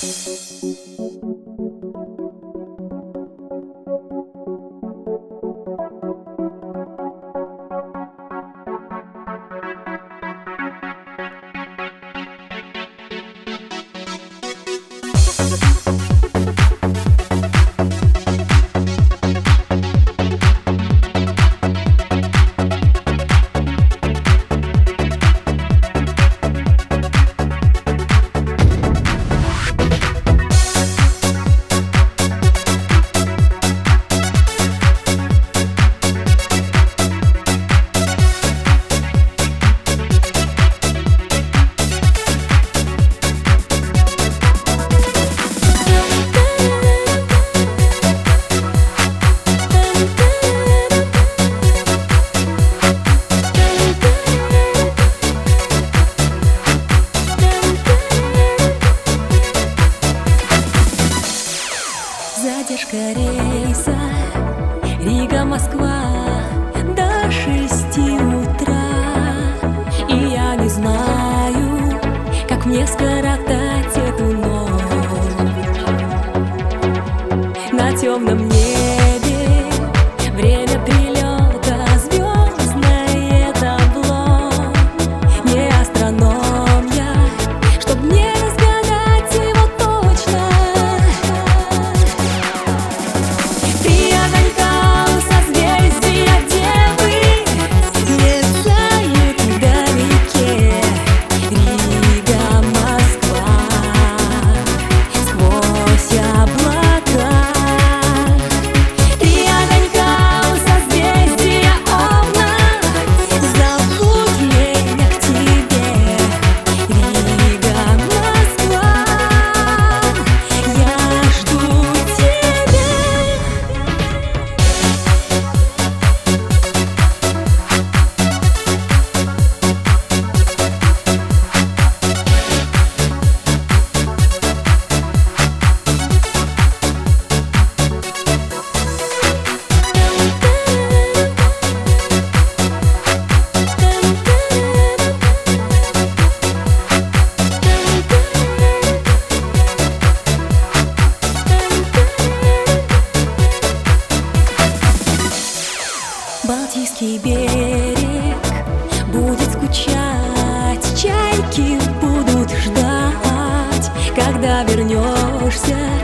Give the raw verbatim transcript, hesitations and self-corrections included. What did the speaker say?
Задержка рейса Рига-Москва до шести утра, и я не знаю, как мне скоротать эту ночь. На темном небе время прилета, звездное табло. Не астроном я, чтоб мне разгадать его точно. Три огонька у созвездия Девы мерцают вдалеке. Рига-Москва сквозь облака. Три огонька у созвездия Овна зовут меня к тебе. Рига-Москва, я жду тебя. Балтийский берег будет скучать, чайки будут ждать, когда вернешься.